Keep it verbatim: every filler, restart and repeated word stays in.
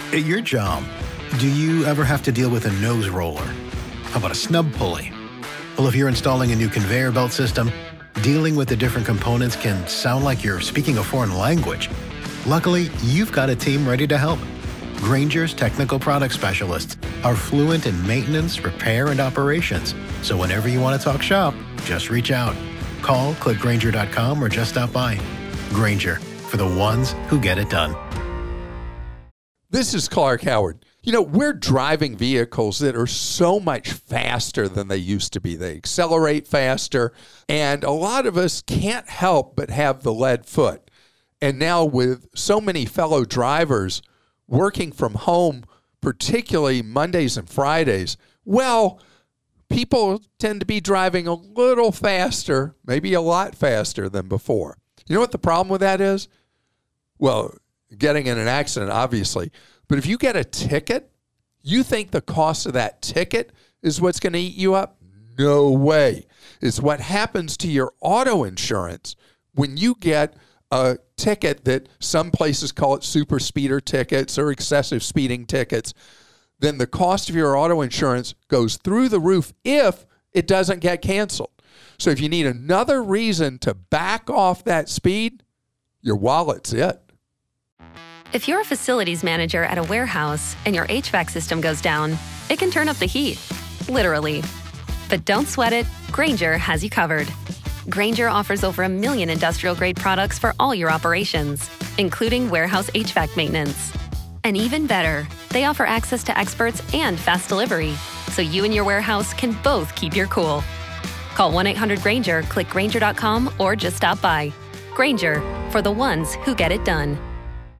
At your job, do you ever have to deal with a nose roller? How about a snub pulley? Well, if you're installing a new conveyor belt system, dealing with the different components can sound like you're speaking a foreign language. Luckily, you've got a team ready to help. Grainger's technical product specialists are fluent in maintenance, repair, and operations. So whenever you want to talk shop, just reach out. Call, click Grainger dot com, or just stop by. Grainger, for the ones who get it done. This is Clark Howard. You know, we're driving vehicles that are so much faster than they used to be. They accelerate faster, and a lot of us can't help but have the lead foot. And now with so many fellow drivers working from home, particularly Mondays and Fridays, well, people tend to be driving a little faster, maybe a lot faster than before. You know what the problem with that is? Well, getting in an accident, obviously. But if you get a ticket, you think the cost of that ticket is what's going to eat you up? No way. It's what happens to your auto insurance when you get a ticket that some places call it super speeder tickets or excessive speeding tickets. Then the cost of your auto insurance goes through the roof if it doesn't get canceled. So if you need another reason to back off that speed, your wallet's it. If you're a facilities manager at a warehouse and your H V A C system goes down, it can turn up the heat, literally. But don't sweat it, Grainger has you covered. Grainger offers over a million industrial-grade products for all your operations, including warehouse H V A C maintenance. And even better, they offer access to experts and fast delivery, so you and your warehouse can both keep your cool. Call one eight hundred Grainger, click Grainger dot com, or just stop by. Grainger, for the ones who get it done.